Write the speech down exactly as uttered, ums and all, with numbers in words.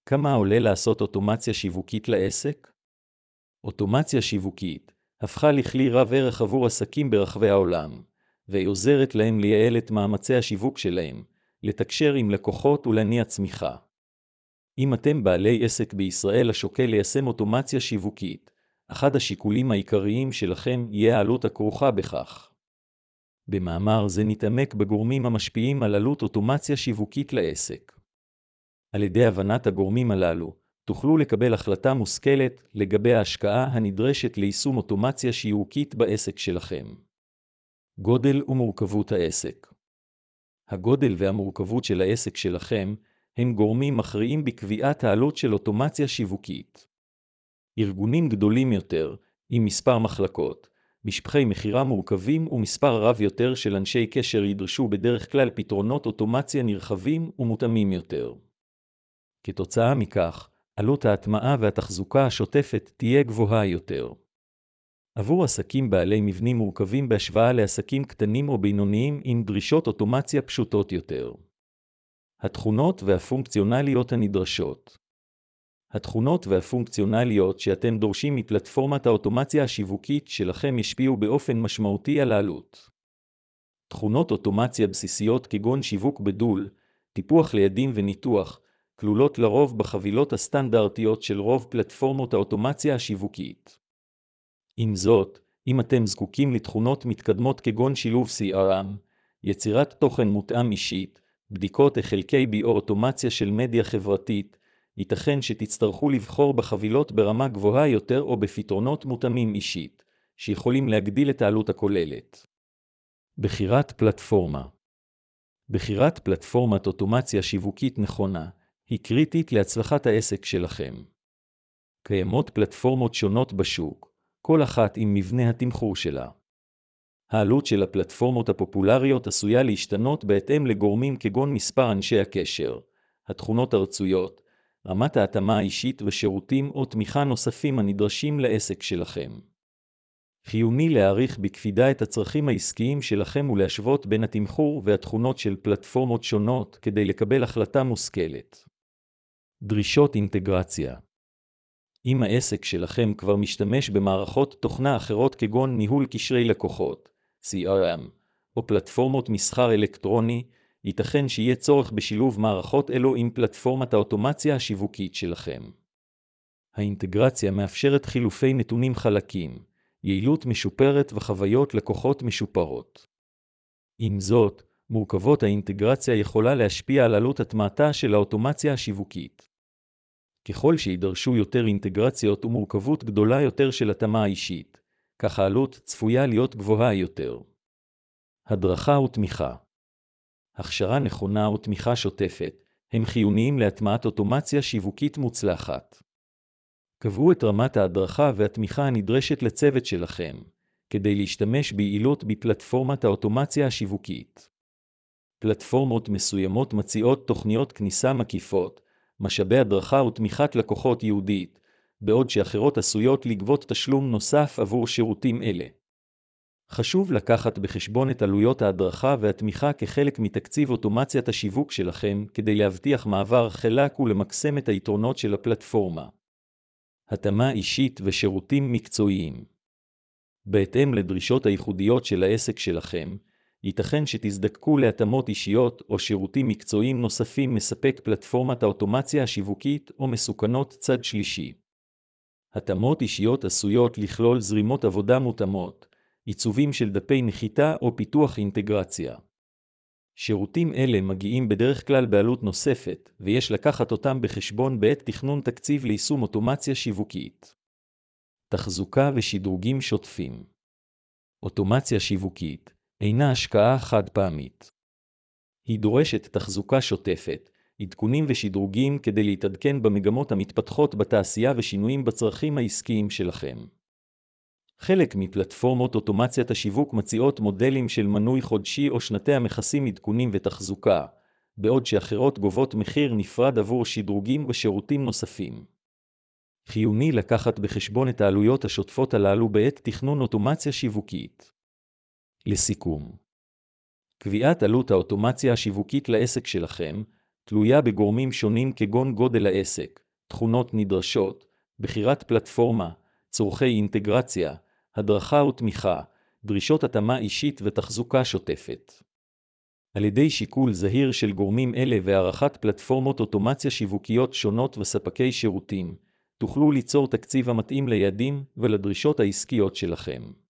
כמה עולה לעשות אוטומציה שיווקית לעסק? אוטומציה שיווקית הפכה לכלי רב ערך עבור עסקים ברחבי העולם, והיא עוזרת להם לייעל את מאמצי השיווק שלהם, לתקשר עם לקוחות ולהניע צמיחה. אם אתם בעלי עסק בישראל השוקל ליישם אוטומציה שיווקית, אחד השיקולים העיקריים שלכם יהיה העלות הכרוכה בכך. במאמר זה נתעמק בגורמים המשפיעים על עלות אוטומציה שיווקית לעסק. על ידי הבנת הגורמים הללו, תוכלו לקבל החלטה מושכלת לגבי ההשקעה הנדרשת ליישום אוטומציה שיווקית בעסק שלכם. גודל ומורכבות העסק. הגודל והמורכבות של העסק שלכם הם גורמים מכריעים בקביעת העלות של אוטומציה שיווקית. ארגונים גדולים יותר, עם מספר מחלקות, משפחי מחירה מורכבים ומספר רב יותר של אנשי קשר ידרשו בדרך כלל פתרונות אוטומציה נרחבים ומותאמים יותר. כתוצאה מכך, עלות ההטמעה והתחזוקה השוטפת תהיה גבוהה יותר. עבור עסקים בעלי מבנים מורכבים בהשוואה לעסקים קטנים או בינוניים עם דרישות אוטומציה פשוטות יותר. התכונות והפונקציונליות הנדרשות. התכונות והפונקציונליות שאתם דורשים מפלטפורמת האוטומציה השיווקית שלכם ישפיעו באופן משמעותי על העלות. תכונות אוטומציה בסיסיות כגון שיווק בדול, טיפוח לידים וניתוח, כלולות לרוב בחבילות הסטנדרטיות של רוב פלטפורמות האוטומציה השיווקית. עם זאת, אם אתם זקוקים לתכונות מתקדמות כגון שילוב סי אר אם, יצירת תוכן מותאם אישית, בדיקות חלקי ביו-אוטומציה של מדיה חברתית, ייתכן שתצטרכו לבחור בחבילות ברמה גבוהה יותר או בפתרונות מותאמים אישית, שיכולים להגדיל את העלות הכוללת. בחירת פלטפורמה. בחירת פלטפורמת אוטומציה שיווקית נכונה היא קריטית להצלחת העסק שלכם. קיימות פלטפורמות שונות בשוק, כל אחת עם מבנה התמחור שלה. העלות של הפלטפורמות הפופולריות עשויה להשתנות בהתאם לגורמים כגון מספר אנשי הקשר, התכונות הרצויות, רמת ההתאמה האישית ושירותים או תמיכה נוספים הנדרשים לעסק שלכם. חיוני להעריך בקפידה את הצרכים העסקיים שלכם ולהשוות בין התמחור והתכונות של פלטפורמות שונות כדי לקבל החלטה מושכלת. דרישות אינטגרציה. אם העסק שלכם כבר משתמש במערכות תוכנה אחרות כגון ניהול קשרי לקוחות, סי אר אם, או פלטפורמות מסחר אלקטרוני, ייתכן שיהיה צורך בשילוב מערכות אלו עם פלטפורמת האוטומציה השיווקית שלכם. האינטגרציה מאפשרת חילופי נתונים חלקים, יעילות משופרת וחוויות לקוחות משופרות. עם זאת, מורכבות האינטגרציה יכולה להשפיע על עלות הטמעתה של האוטומציה השיווקית. ככל שידרשו יותר אינטגרציות ומורכבות גדולה יותר של התאמה אישית, כך העלות צפויה להיות גבוהה יותר. הדרכה ותמיכה. הכשרה נכונה ותמיכה שוטפת הם חיוניים להטמעת אוטומציה שיווקית מוצלחת. קבעו את רמת ההדרכה והתמיכה הנדרשת לצוות שלכם, כדי להשתמש ביעילות בפלטפורמת האוטומציה השיווקית. פלטפורמות מסוימות מציעות תוכניות כניסה מקיפות, משאבי הדרכה ותמיכת לקוחות יהודית, בעוד שאחרות עשויות לגבות תשלום נוסף עבור שירותים אלה. חשוב לקחת בחשבון את עלויות ההדרכה והתמיכה כחלק מתקציב אוטומציית השיווק שלכם כדי להבטיח מעבר חלק ולמקסם את היתרונות של הפלטפורמה. התאמה אישית ושירותים מקצועיים. בהתאם לדרישות הייחודיות של העסק שלכם, ייתכן שתזדקקו להתאמות אישיות או שירותים מקצועיים נוספים מספק פלטפורמת האוטומציה השיווקית או מסוכנות צד שלישי. התאמות אישיות עשויות לכלול זרימות עבודה מותאמות, עיצובים של דפי נחיתה או פיתוח אינטגרציה. שירותים אלה מגיעים בדרך כלל בעלות נוספת, ויש לקחת אותם בחשבון בעת תכנון תקציב ליישום אוטומציה שיווקית. תחזוקה ושדרוגים שוטפים. אוטומציה שיווקית אינה השקעה חד פעמית. היא דורשת תחזוקה שוטפת, עדכונים ושדרוגים כדי להתעדכן במגמות המתפתחות בתעשייה ושינויים בצרכים העסקיים שלכם. חלק מפלטפורמות אוטומציית השיווק מציעות מודלים של מנוי חודשי או שנתי המכסים עדכונים ותחזוקה, בעוד שאחרות גובות מחיר נפרד עבור שדרוגים ושירותים נוספים. חיוני לקחת בחשבון את העלויות השוטפות הללו בעת תכנון אוטומציה שיווקית. לסיכום, קביעת עלות האוטומציה השיווקית לעסק שלכם תלויה בגורמים שונים כגון גודל העסק, תכונות נדרשות, בחירת פלטפורמה, צורכי אינטגרציה, הדרכה ותמיכה, דרישות התאמה אישית ותחזוקה שוטפת. על ידי שיקול זהיר של גורמים אלה והערכת פלטפורמות אוטומציה שיווקיות שונות וספקי שירותים, תוכלו ליצור תקציב המתאים ליעדים ולדרישות העסקיות שלכם.